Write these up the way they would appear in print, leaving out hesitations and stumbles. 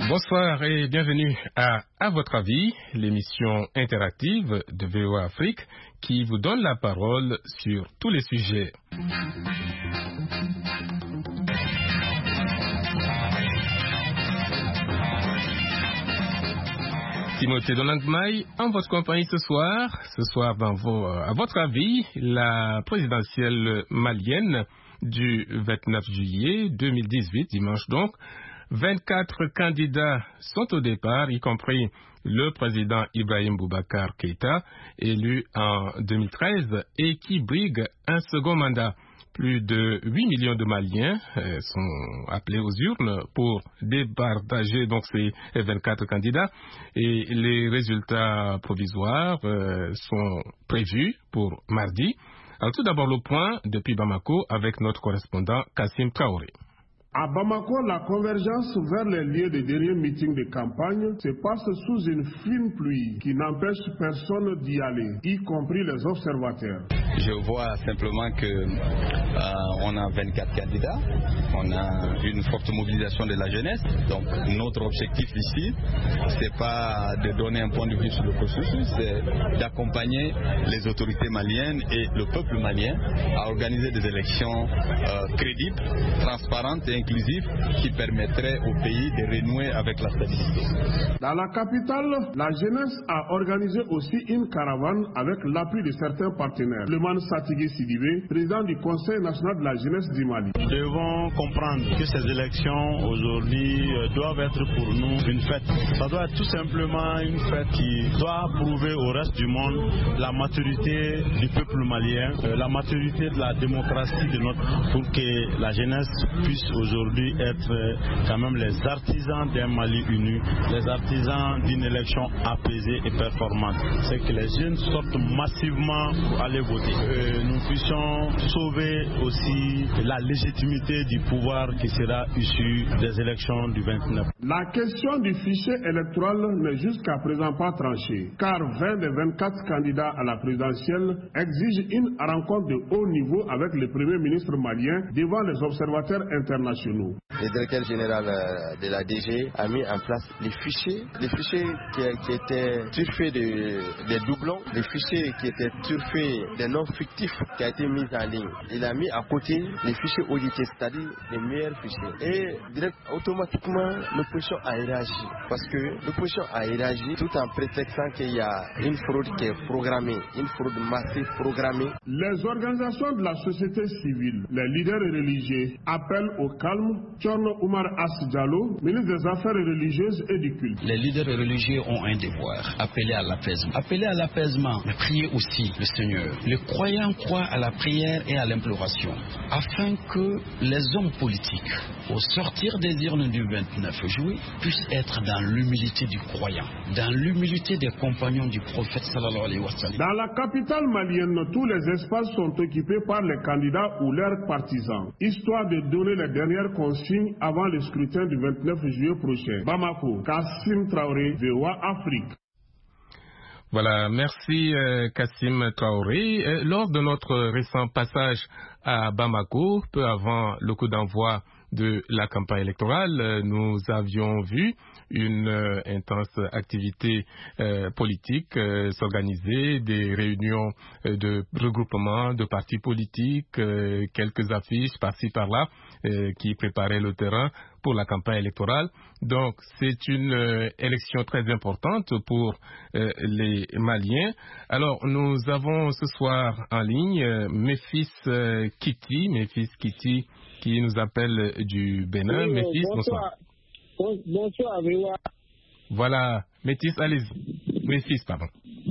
Bonsoir et bienvenue à votre avis, l'émission interactive de VOA Afrique qui vous donne la parole sur tous les sujets. Timothée Dolangmaï, en votre compagnie ce soir à votre avis, la présidentielle malienne du 29 juillet 2018, dimanche donc, 24 candidats sont au départ, y compris le président Ibrahim Boubacar Keïta, élu en 2013 et qui brigue un second mandat. Plus de 8 millions de Maliens sont appelés aux urnes pour départager donc ces 24 candidats et les résultats provisoires sont prévus pour mardi. Alors tout d'abord le point depuis Bamako avec notre correspondant Kassim Traoré. À Bamako, la convergence vers les lieux des derniers meetings de campagne se passe sous une fine pluie qui n'empêche personne d'y aller, y compris les observateurs. Je vois simplement qu'on a 24 candidats, on a une forte mobilisation de la jeunesse. Donc notre objectif ici, c'est pas de donner un point de vue sur le processus, c'est d'accompagner les autorités maliennes et le peuple malien à organiser des élections crédibles, transparentes et inclusive qui permettrait au pays de renouer avec la stabilité. Dans la capitale, la jeunesse a organisé aussi une caravane avec l'appui de certains partenaires. Leman Satigui Sidibé, président du Conseil national de la jeunesse du Mali. Nous devons comprendre que ces élections aujourd'hui doivent être pour nous une fête. Ça doit être tout simplement une fête qui doit prouver au reste du monde la maturité du peuple malien, la maturité de la démocratie pour que la jeunesse puisse aujourd'hui être quand même les artisans d'un Mali uni, les artisans d'une élection apaisée et performante. C'est que les jeunes sortent massivement pour aller voter. Nous puissions sauver aussi la légitimité du pouvoir qui sera issu des élections du 29. La question du fichier électoral n'est jusqu'à présent pas tranchée, car 20 des 24 candidats à la présidentielle exigent une rencontre de haut niveau avec le Premier ministre malien devant les observateurs internationaux. Le directeur général de la DG a mis en place les fichiers qui étaient turfés des doublons, les fichiers qui étaient turfés des noms fictifs qui a été mis en ligne. Il a mis à côté les fichiers audités, c'est-à-dire les meilleurs fichiers. Et automatiquement, l'opposition a réagi. Parce que l'opposition a réagi tout en prétextant qu'il y a une fraude qui est programmée, une fraude massive programmée. Les organisations de la société civile, les leaders religieux appellent au calme. Tchorno Oumar Asdiallo, ministre des Affaires religieuses et du culte. Les leaders religieux ont un devoir, appeler à l'apaisement. Appeler à l'apaisement, mais prier aussi le Seigneur. Les croyants croient à la prière et à l'imploration, afin que les hommes politiques, au sortir des urnes du 29 juillet, puissent être dans l'humilité du croyant, dans l'humilité des compagnons du prophète sallallahu alayhi wa sallam. Dans la capitale malienne, tous les espaces sont occupés par les candidats ou leurs partisans, histoire de donner les dernières consignes avant le scrutin du 29 juillet prochain. Bamako, Kassim Traoré, VOA Afrique. Voilà, merci Kassim Traoré. Lors de notre récent passage à Bamako, peu avant le coup d'envoi de la campagne électorale, nous avions vu une intense activité politique s'organiser, des réunions de regroupement de partis politiques, quelques affiches par-ci par-là qui préparaient le terrain pour la campagne électorale. Donc c'est une élection très importante pour les Maliens. Alors nous avons ce soir en ligne Méphis Kitty qui nous appelle du Bénin. Oui, Méphis, bonsoir. Bonsoir, Véwa. Voilà, Métis, allez-y. Méphis, pardon.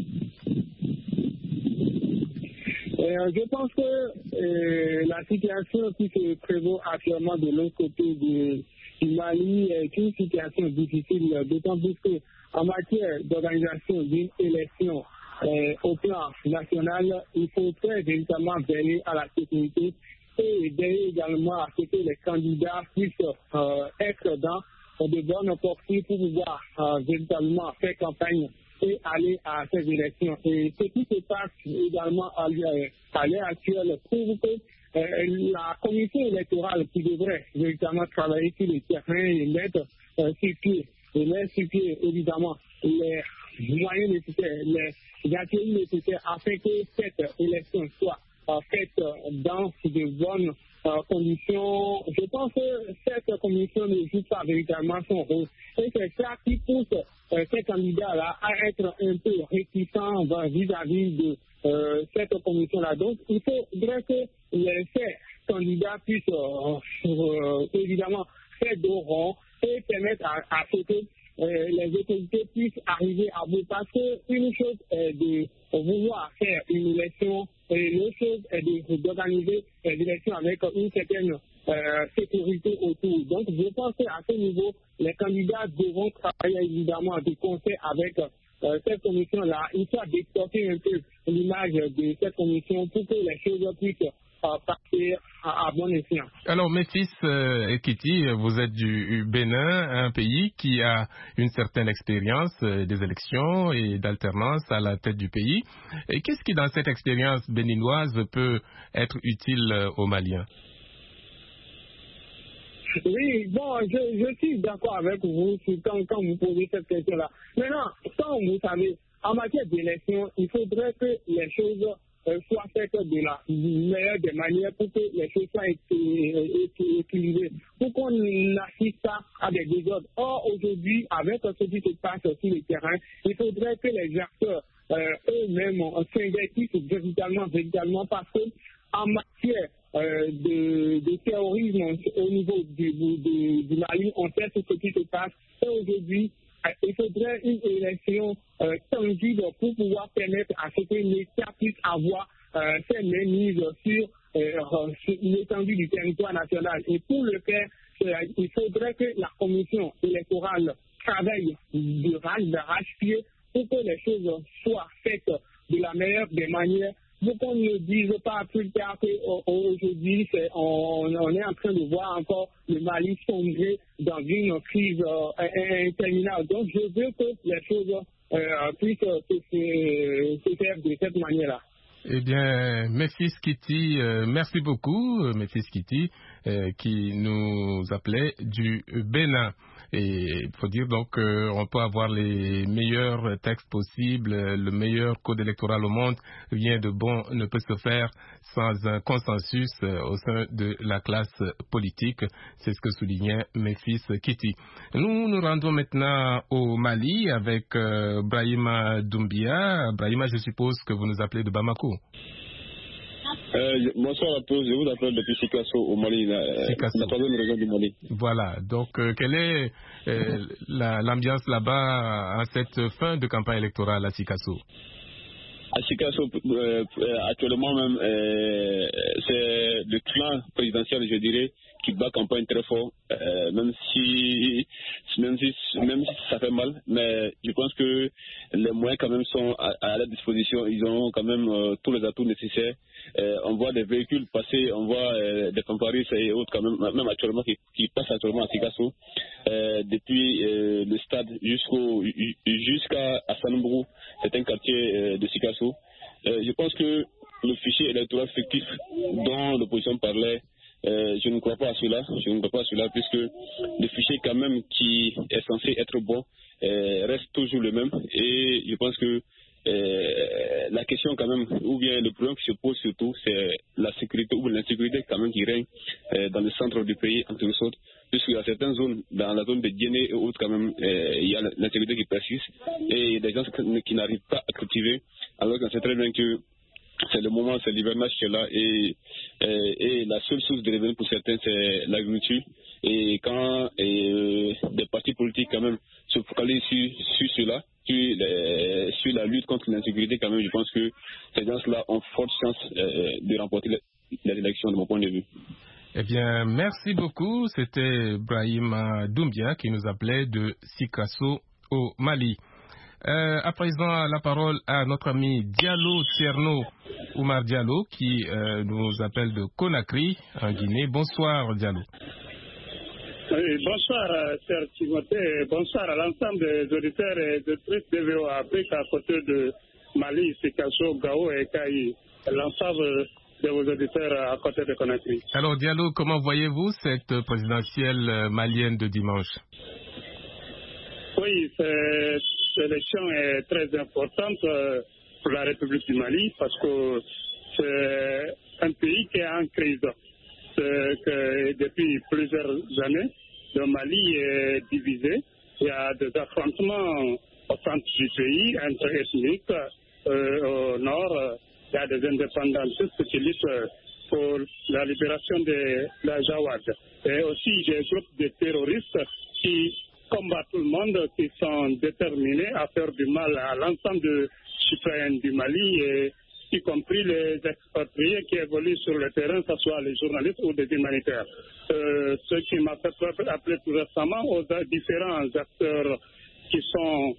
Je pense que la situation qui se prévaut actuellement de l'autre côté du Mali est une situation difficile, d'autant plus qu'en matière d'organisation d'une élection au plan national, il faudrait véritablement veiller à la sécurité et veiller également à ce que les candidats puissent être dans de bonnes portées pour pouvoir véritablement faire campagne et aller à ces élections. Et ce qui se passe également à l'heure actuelle prouve que la commission électorale qui devrait véritablement travailler sur le terrain et mettre sur pied d'instituer évidemment les moyens nécessaires, les ateliers nécessaires afin que cette élection soit faite dans de bonnes conditions. Je pense que cette commission ne joue pas véritablement son rôle. Et c'est ça qui pousse ces candidats-là à être un peu réticents vis-à-vis de cette commission-là. Donc, il faudrait que ces candidats puissent évidemment faire dos rond et permettre à ce que les autorités puissent arriver à bout. Parce qu'une chose est de vouloir faire une élection et l'autre chose est d'organiser les élections avec une certaine sécurité autour. Donc, je pense qu'à ce niveau, les candidats devront travailler évidemment de concert avec cette commission-là, histoire d'exporter un peu l'image de cette commission pour que les choses puissent passer à bon escient. Alors, Memphis Kiti, vous êtes du Bénin, un pays qui a une certaine expérience des élections et d'alternance à la tête du pays. Et qu'est-ce qui, dans cette expérience béninoise, peut être utile aux Maliens? Oui, bon, je suis d'accord avec vous quand vous posez cette question-là. Maintenant, comme vous savez, en matière d'élection, il faudrait que les choses soient faites de la meilleure des manières pour que les choses soient équilibrées, pour qu'on n'assiste pas à des désordres. Or, aujourd'hui, avec ce qui se passe sur le terrain, il faudrait que les acteurs eux-mêmes s'investissent véritablement parce que en matière de terrorisme au niveau du Mali, on sait ce qui se passe. Et aujourd'hui, il faudrait une élection tangible pour pouvoir permettre à ce que l'État puisse avoir ses mains mises sur l'étendue du territoire national. Et pour le faire, il faudrait que la commission électorale travaille d'arrache-pied pour que les choses soient faites de la meilleure des manières. Pour qu'on ne dise pas plus tard qu'aujourd'hui, on est en train de voir encore le Mali sombrer dans une crise interminable. Donc, je veux que les choses puissent se faire de cette manière-là. Eh bien, Memphis Kiti, merci beaucoup, Memphis Kiti, qui nous appelait du Bénin. Et il faut dire donc qu'on peut avoir les meilleurs textes possibles, le meilleur code électoral au monde, rien de bon ne peut se faire sans un consensus au sein de la classe politique. C'est ce que soulignait Memphis Kiti. Nous nous rendons maintenant au Mali avec Brahima Doumbia. Brahima, je suppose que vous nous appelez de Bamako. Bonsoir à tous, je vous appelle depuis Sikasso au Mali, la troisième région du Mali. Voilà, donc quelle est l'ambiance là-bas en cette fin de campagne électorale à Sikasso? À Sikasso, actuellement même, c'est le clan présidentiel, je dirais, qui bat campagne très fort, même si ça fait mal, mais je pense que les moyens quand même sont à leur disposition, ils ont quand même tous les atouts nécessaires. On voit des véhicules passer, on voit des fanfaristes et autres quand même actuellement qui passent actuellement à Sikasso, depuis le stade jusqu'à Sanumbrou, c'est un quartier de Sikasso. Je pense que le fichier électoral fictif dont l'opposition parlait, je ne crois pas à cela, puisque le fichier quand même qui est censé être bon reste toujours le même, et je pense que la question quand même, ou bien le problème qui se pose surtout, c'est la sécurité ou l'insécurité quand même qui règne dans le centre du pays, en quelque sorte, puisqu'il y a certaines zones, dans la zone de Guinée et autres quand même, il y a l'insécurité qui persiste, et des gens qui n'arrivent pas à cultiver, alors qu'on sait très bien que c'est le moment, c'est l'hivernage qui est là, et la seule source de revenus pour certains, c'est l'agriculture. Et quand des partis politiques quand même se focalisent sur cela, sur la lutte contre l'insécurité, quand même, je pense que ces gens-là ont forte chance de remporter les élections, de mon point de vue. Eh bien, merci beaucoup. C'était Brahima Doumbia qui nous appelait de Sikasso au Mali. À présent, la parole à notre ami Diallo Tierno Oumar Diallo qui nous appelle de Conakry, en Guinée. Bonsoir, Diallo. Oui, bonsoir, cher Timothée. Bonsoir à l'ensemble des auditeurs et auditrices de VOA Afrique à côté de Mali, Sikasso, Gao et Kaï. L'ensemble de vos auditeurs à côté de Conakry. Alors, Diallo, comment voyez-vous cette présidentielle malienne de dimanche? Oui, cette élection est très importante pour la République du Mali parce que c'est un pays qui est en crise. Que depuis plusieurs années, le Mali est divisé. Il y a des affrontements au centre du pays, interethniques. Au nord, il y a des indépendantistes qui luttent pour la libération de la Jawad. Et aussi des groupes de terroristes qui combattent tout le monde, qui sont déterminés à faire du mal à l'ensemble des citoyens du Mali, et y compris les expatriés qui évoluent sur le terrain, que ce soit les journalistes ou des humanitaires. Ce qui m'a fait appeler tout récemment aux différents acteurs qui sont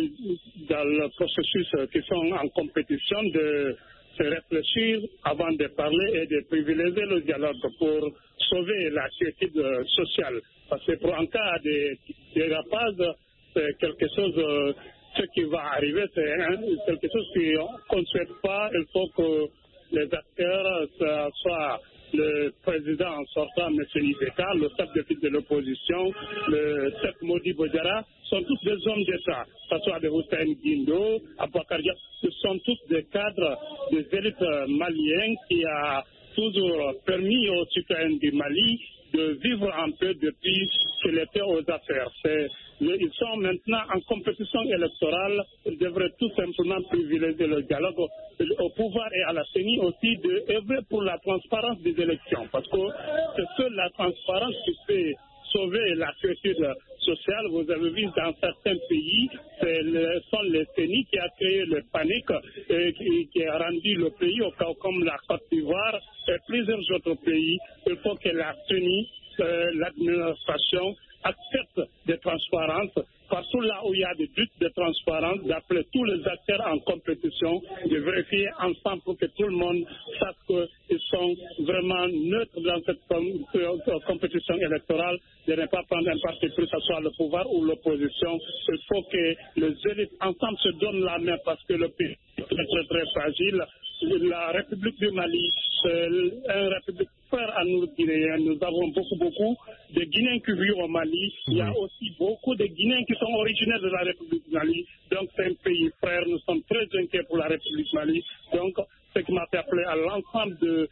dans le processus, qui sont en compétition, de se réfléchir avant de parler et de privilégier le dialogue pour sauver la quiétude sociale. Parce que pour un cas de dérapage, c'est quelque chose, ce qui va arriver, c'est quelque chose qu'on ne souhaite pas. Il faut que les acteurs, soient le président sortant, M. Ibeka, le chef de file de l'opposition, le chef Modi Bodjara, sont tous des hommes d'État, que ce soit de Hussein Guindo, Abouakar Diop, ce sont tous des cadres, des élites maliennes qui a toujours permis aux citoyens du Mali de vivre un peu depuis qu'il était aux affaires. Ils sont maintenant en compétition électorale. Ils devraient tout simplement privilégier le dialogue au pouvoir et à la CENI aussi d'œuvrer pour la transparence des élections. Parce que c'est seule la transparence qui peut sauver la quiétude sociale. Vous avez vu dans certains pays, ce sont les CENI qui a créé le panique et qui a rendu le pays au cas comme la Côte d'Ivoire et plusieurs autres pays. Il faut que la CENI, l'administration, accepte des transparences. Partout là où il y a des doutes de transparence, d'appeler tous les acteurs en compétition, de vérifier ensemble pour que tout le monde sache qu'ils sont vraiment neutres dans cette compétition électorale, de ne pas prendre un parti pris, que ce soit le pouvoir ou l'opposition. Il faut que les élites ensemble se donnent la main parce que le pays est très très très fragile. La République du Mali, c'est une république frère à nous Guinéens. Nous avons beaucoup de Guinéens qui vivent au Mali. Il y a aussi beaucoup de Guinéens qui sont originaires de la République du Mali. Donc c'est un pays frère. Nous sommes très inquiets pour la République du Mali. Donc ce qui m'a fait appeler à l'ensemble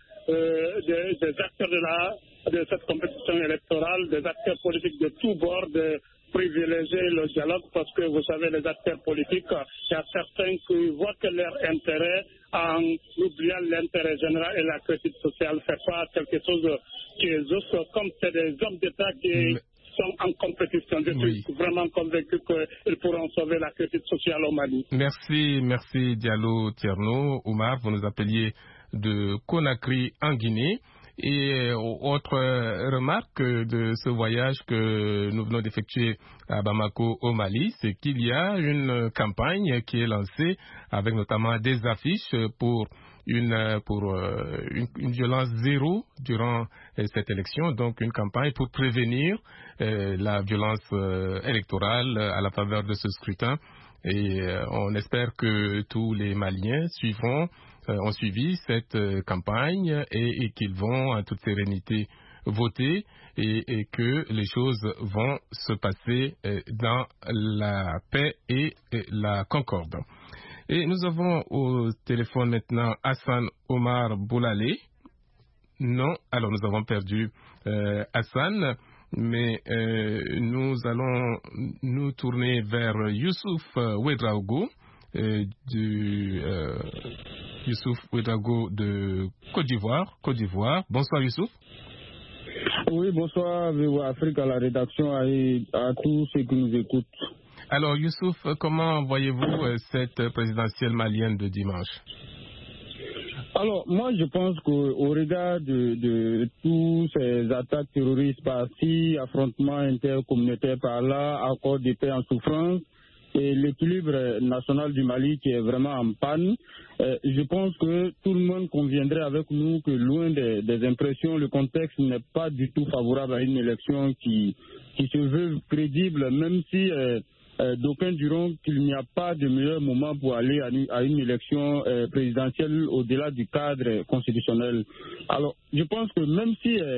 des acteurs de cette compétition électorale, des acteurs politiques de tous bords, de privilégier le dialogue parce que vous savez, les acteurs politiques, il y a certains qui voient que leur intérêt, en oubliant l'intérêt général et la critique sociale, c'est pas quelque chose qui est juste comme c'est des hommes d'État qui sont en compétition. Je suis vraiment convaincu qu'ils pourront sauver la critique sociale au Mali. Merci Diallo Tierno. Oumar, vous nous appeliez de Conakry en Guinée. Et autre remarque de ce voyage que nous venons d'effectuer à Bamako au Mali, c'est qu'il y a une campagne qui est lancée avec notamment des affiches pour une violence zéro durant cette élection, donc une campagne pour prévenir la violence électorale à la faveur de ce scrutin. Et on espère que tous les Maliens ont suivi cette campagne et qu'ils vont en toute sérénité voter et que les choses vont se passer dans la paix et la concorde. Et nous avons au téléphone maintenant Hassan Omar Boulalé. Non, alors nous avons perdu Hassan, mais nous allons nous tourner vers Youssouf Ouedraogo. Youssouf Ouedraogo de Côte d'Ivoire. Bonsoir Youssouf. Oui, bonsoir VOA Afrique, à la rédaction et à tous ceux qui nous écoutent. Alors Youssouf, comment voyez-vous cette présidentielle malienne de dimanche? Alors, moi, je pense qu'au regard de tous ces attaques terroristes par-ci, affrontements intercommunautaires par-là, accords de paix en souffrance, et l'équilibre national du Mali qui est vraiment en panne, je pense que tout le monde conviendrait avec nous que loin des impressions, le contexte n'est pas du tout favorable à une élection qui se veut crédible, même si d'aucuns diront qu'il n'y a pas de meilleur moment pour aller à une élection présidentielle au-delà du cadre constitutionnel. Alors, je pense que même si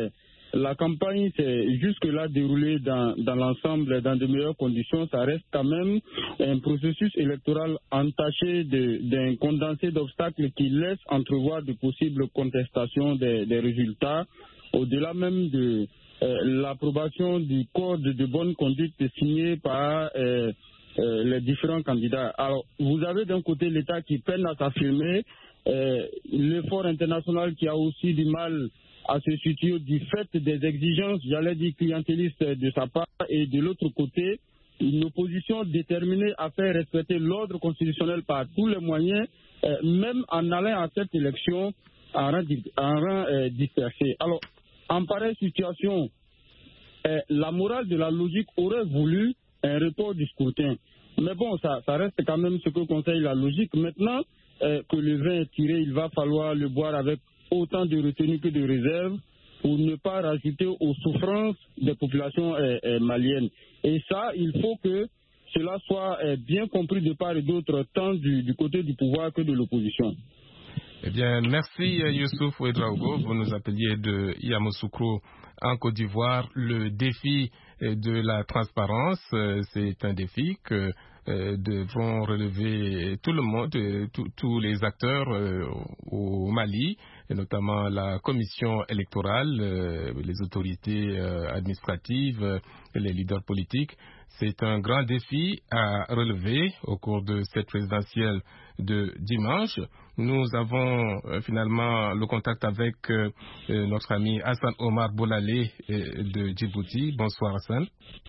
la campagne s'est jusque-là déroulée dans l'ensemble, dans de meilleures conditions. Ça reste quand même un processus électoral entaché d'un condensé d'obstacles qui laisse entrevoir de possibles contestations des résultats, au-delà même de l'approbation du code de bonne conduite signé par les différents candidats. Alors, vous avez d'un côté l'État qui peine à s'affirmer, l'effort international qui a aussi du mal à se situer du fait des exigences, j'allais dire clientélistes de sa part, et de l'autre côté, une opposition déterminée à faire respecter l'ordre constitutionnel par tous les moyens, même en allant à cette élection en rang dispersé. Alors, en pareille situation, la morale de la logique aurait voulu un report du scrutin. Mais bon, ça reste quand même ce que conseille la logique. Maintenant que le vin est tiré, il va falloir le boire avec autant de retenue que de réserve pour ne pas rajouter aux souffrances des populations maliennes. Et ça, il faut que cela soit bien compris de part et d'autre, tant du côté du pouvoir que de l'opposition. Eh bien, merci Youssouf Ouedraogo. Vous nous appeliez de Yamoussoukro en Côte d'Ivoire. Le défi de la transparence, c'est un défi que devront relever tout le monde, tous les acteurs au Mali, et notamment la commission électorale, les autorités administratives, les leaders politiques. C'est un grand défi à relever au cours de cette présidentielle de dimanche. Nous avons finalement le contact avec notre ami Hassan Omar Boulalé de Djibouti. Bonsoir Hassan.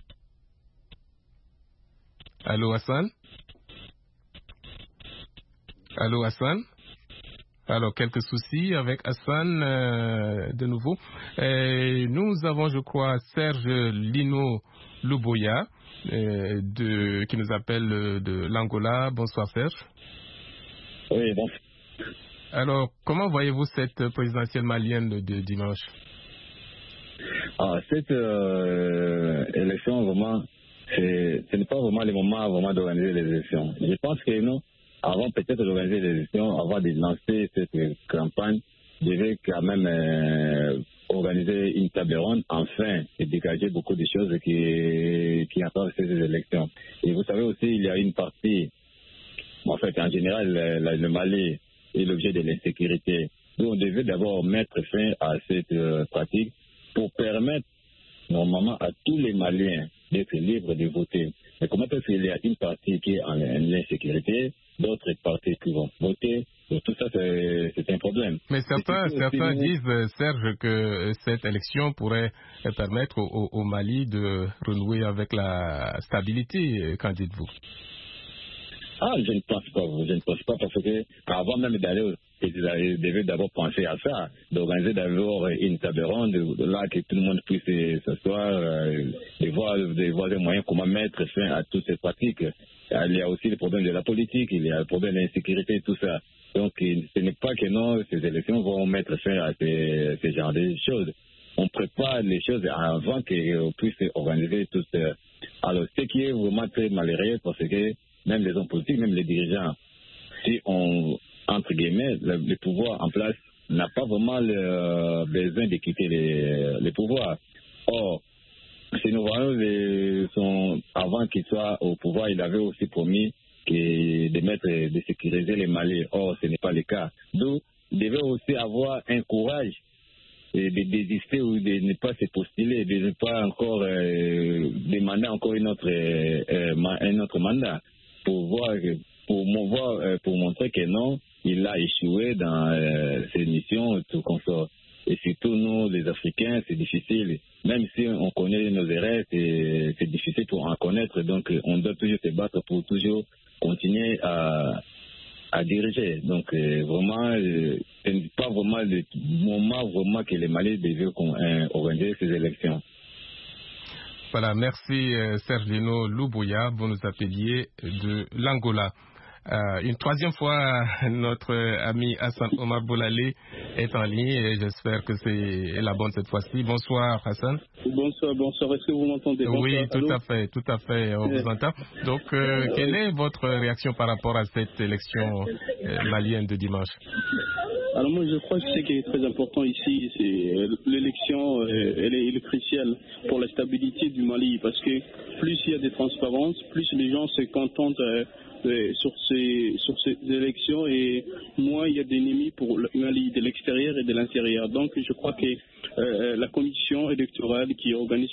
Allô Hassan? Allô Hassan? Alors, quelques soucis avec Hassan de nouveau. Nous avons, je crois, Serge Lino Luboya qui nous appelle de l'Angola. Bonsoir Serge. Oui, bonsoir. Alors, comment voyez-vous cette présidentielle malienne de dimanche? Cette élection, vraiment, ce n'est pas vraiment le moment vraiment d'organiser les élections. Je pense que nous, avant peut-être d'organiser les élections, avant de lancer cette campagne, devait quand même organiser une table ronde, enfin, et dégager beaucoup de choses qui entendent ces élections. Et vous savez aussi, il y a une partie, en fait, en général, le Mali est l'objet de l'insécurité. Donc, on devait d'abord mettre fin à cette pratique pour permettre, normalement, à tous les Maliens d'être libres de voter. Mais comment est-ce qu'il y a une partie qui est en insécurité, d'autres parties qui vont voter? Donc, tout ça, c'est un problème. Mais certains disent, Serge, que cette élection pourrait permettre au Mali de renouer avec la stabilité. Qu'en dites-vous? Je ne pense pas parce que avant même d'aller, ils devaient d'abord penser à ça, d'organiser d'abord une table ronde, là que tout le monde puisse s'asseoir, et voir des moyens comment mettre fin à toutes ces pratiques. Il y a aussi le problème de la politique, il y a le problème de l'insécurité, tout ça. Donc ce n'est pas que non, ces élections vont mettre fin à ces genres de choses. On prépare les choses avant qu'on puisse organiser tout ça. Alors ce qui est vraiment très malheureux, parce que même les hommes politiques, même les dirigeants, si on, entre guillemets, le pouvoir en place n'a pas vraiment besoin de quitter les pouvoirs. Or, ces nouveaux avant qu'ils soient au pouvoir, ils avaient aussi promis de sécuriser les Maliens. Or, ce n'est pas le cas. Donc, ils devaient aussi avoir un courage de désister ou de ne pas se postuler, de ne pas encore demander encore un autre mandat pour montrer que non, il a échoué dans ses missions, tout comme ça. Et surtout, nous, les Africains, c'est difficile. Même si on connaît nos erreurs, c'est difficile pour en connaître. Donc, on doit toujours se battre pour toujours continuer à diriger. Donc, vraiment, ce n'est pas vraiment le moment vraiment que les Maliens devaient organiser ces élections. Voilà, merci Sergino Luboya, vous nous appeliez de l'Angola. Une troisième fois, notre ami Hassan Omar Boulalé est en ligne et j'espère que c'est la bonne cette fois-ci. Bonsoir Hassan. Bonsoir, est-ce que vous m'entendez? Oui, tout à fait, on vous entend. Donc, quelle est votre réaction par rapport à cette élection malienne de dimanche? Alors moi je crois que ce qui est très important ici, c'est l'élection, elle est cruciale pour la stabilité du Mali, parce que plus il y a de transparence, plus les gens se contentent sur ces élections, et moins il y a d'ennemis pour le Mali de l'extérieur et de l'intérieur. Donc je crois que la commission électorale qui organise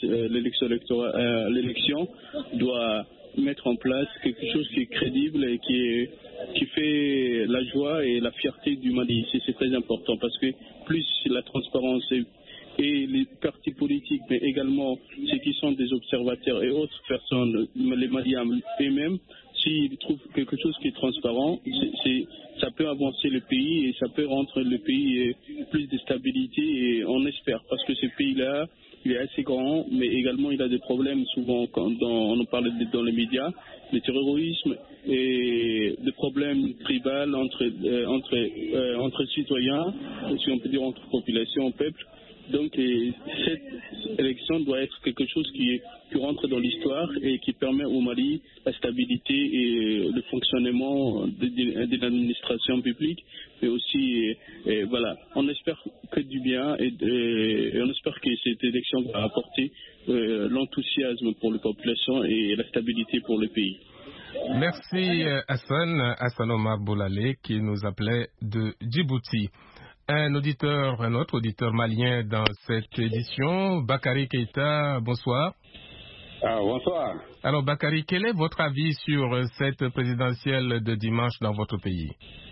l'élection doit mettre en place quelque chose qui est crédible et qui fait la joie et la fierté du Mali. C'est très important, parce que plus la transparence et les partis politiques, mais également ceux qui sont des observateurs et autres personnes, les Maliens eux-mêmes, s'ils trouvent quelque chose qui est transparent, ça peut avancer le pays et ça peut rendre le pays plus de stabilité, et on espère, parce que ce pays-là, il est assez grand, mais également il a des problèmes souvent, quand on en parle dans les médias, le terrorisme et des problèmes tribaux entre citoyens, si on peut dire entre population, peuple. Donc cette élection doit être quelque chose qui rentre dans l'histoire et qui permet au Mali la stabilité et le fonctionnement de l'administration publique, mais aussi voilà, on espère que du bien, et on espère que cette élection va apporter l'enthousiasme pour les populations et la stabilité pour le pays. Merci Hassan Omar Boulale, qui nous appelait de Djibouti. Un autre auditeur malien dans cette édition, Bakary Keïta, bonsoir. Bonsoir. Alors Bakary, quel est votre avis sur cette présidentielle de dimanche dans votre pays?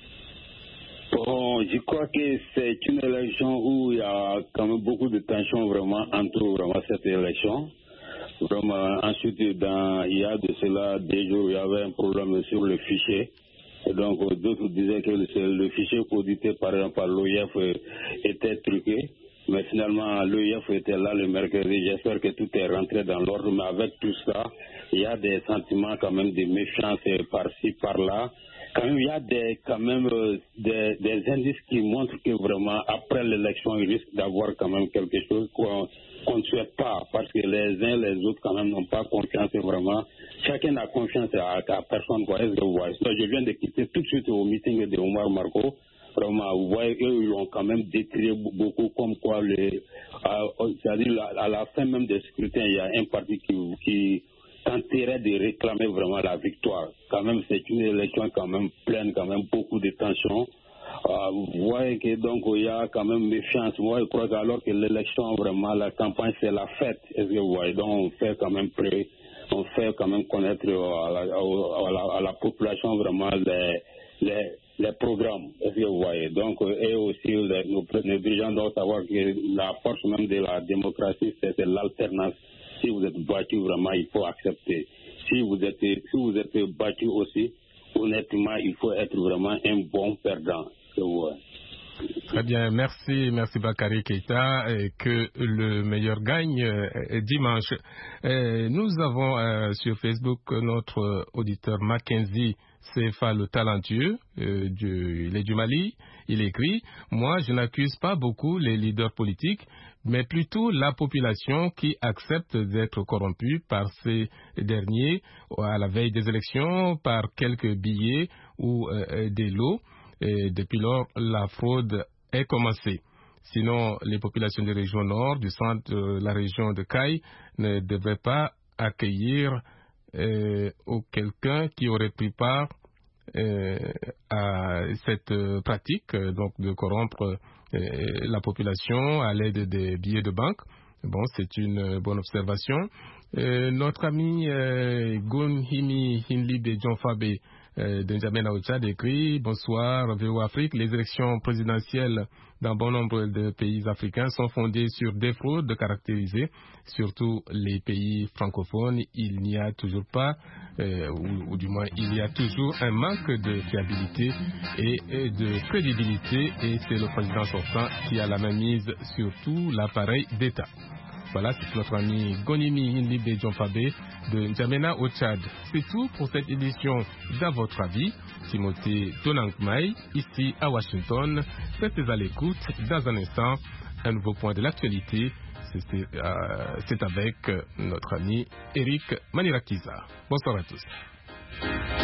Bon, je crois que c'est une élection où il y a quand même beaucoup de tensions vraiment entre cette élection. Vraiment, ensuite, il y a de cela 2 jours, il y avait un problème sur le fichier. Et donc, d'autres disaient que le fichier audité par exemple par l'OIF était truqué. Mais finalement, l'OIF était là le mercredi. J'espère que tout est rentré dans l'ordre. Mais avec tout ça, il y a des sentiments quand même de méfiance par-ci, par-là. Quand même, il y a des indices qui montrent que vraiment, après l'élection, il risque d'avoir quand même quelque chose qu'on ne souhaite pas. Parce que les uns les autres, quand même, n'ont pas confiance vraiment. Chacun n'a confiance à personne. Est-ce que vous voyez? Je viens de quitter tout de suite au meeting de Omar Marco. Vraiment, vous voyez, eux, ils ont quand même décrié beaucoup comme quoi, c'est-à-dire à la fin même des scrutins, il y a un parti qui tenterait de réclamer vraiment la victoire. Quand même, c'est une élection quand même pleine, quand même beaucoup de tensions. Vous voyez que donc il y a quand même méfiance. Moi, je crois qu'alors que l'élection, vraiment, la campagne, c'est la fête. Est-ce que vous voyez? Donc, on fait quand même connaître à la population vraiment les programmes. Est-ce que vous voyez? Donc, et aussi, nos dirigeants doivent savoir que la force même de la démocratie, c'est l'alternance. Si vous êtes battu, vraiment, il faut accepter. Si vous êtes battu aussi, honnêtement, il faut être vraiment un bon perdant. Très bien, merci Bakary Keïta, et que le meilleur gagne dimanche. Nous avons sur Facebook notre auditeur Mackenzie Sefa le talentueux, il est du Mali. Il écrit: moi je n'accuse pas beaucoup les leaders politiques, mais plutôt la population qui accepte d'être corrompue par ces derniers à la veille des élections, par quelques billets ou des lots. Et depuis lors, la fraude est commencée. Sinon, les populations des régions nord, du centre de la région de Caille ne devraient pas accueillir quelqu'un qui aurait pris part à cette pratique, donc de corrompre la population à l'aide des billets de banque. Bon, c'est une bonne observation. Notre ami Gonhimi Hinlibe Djonfabe de N'Djamena au Tchad écrit: bonsoir VO Afrique, les élections présidentielles dans bon nombre de pays africains sont fondées sur des fraudes caractérisées, surtout les pays francophones. Il n'y a toujours pas, ou du moins il y a toujours un manque de fiabilité et de crédibilité, et c'est le président sortant qui a la main mise sur tout l'appareil d'État. Voilà, c'est notre ami Gonimi Hinlibe Djonfabe de N'Djamena au Tchad. C'est tout pour cette édition d'À votre avis. Timothée Donangmai, ici à Washington. Restez à l'écoute. Dans un instant, un nouveau point de l'actualité. C'est avec notre ami Eric Manirakiza. Bonsoir à tous.